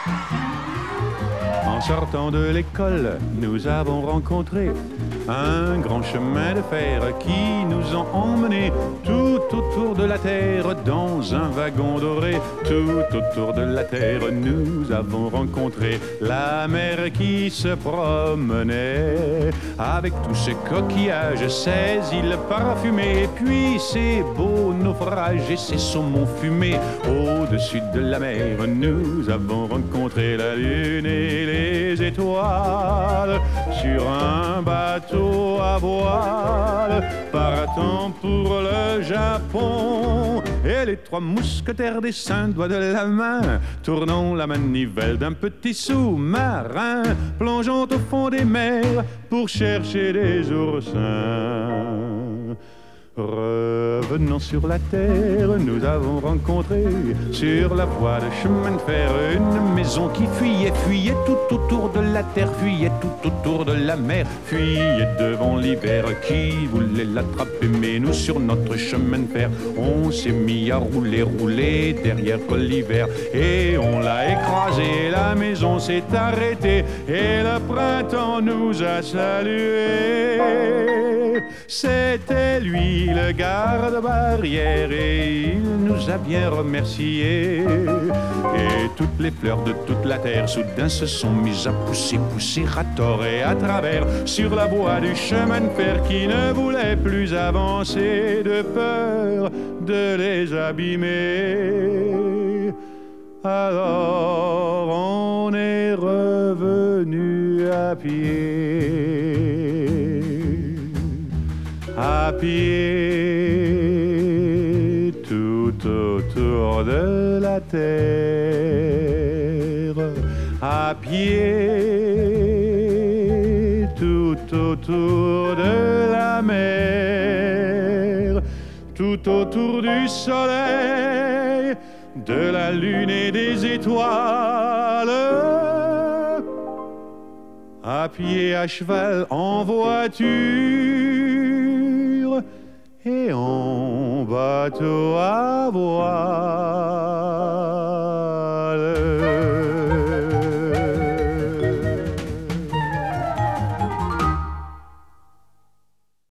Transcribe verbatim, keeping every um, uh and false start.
En sortant de l'école, nous avons rencontré un grand chemin de fer qui nous a emmenés tout autour de la terre dans un wagon doré. Tout autour de la terre, nous avons rencontré la mer qui se promenait avec tous ses coquillages, ses îles parfumées, puis ses beaux naufrages et ses saumons fumés. Au-dessus de la mer, nous avons rencontré la lune et les étoiles sur un bateau à voile, partant pour le Japon. Et les trois mousquetaires des cinq doigts de la main, tournant la manivelle d'un petit sous-marin, plongeant au fond des mers pour chercher des oursins. Revenant sur la terre, nous avons rencontré sur la voie de chemin de fer une maison qui fuyait, fuyait tout autour de la terre, fuyait tout autour de la mer, fuyait devant l'hiver qui voulait l'attraper. Mais nous, sur notre chemin de fer, on s'est mis à rouler, rouler derrière l'hiver, et on l'a écrasé. La maison s'est arrêtée et le printemps nous a salués. C'était lui le garde-barrière et il nous a bien remerciés. Et toutes les fleurs de toute la terre soudain se sont mises à pousser, pousser à tort et à travers sur la voie du chemin de fer qui ne voulait plus avancer de peur de les abîmer. Alors on est revenu à pied. À pied tout autour de la terre, à pied tout autour de la mer, tout autour du soleil, de la lune et des étoiles. À pied, à cheval, en voiture et en bateau à voile.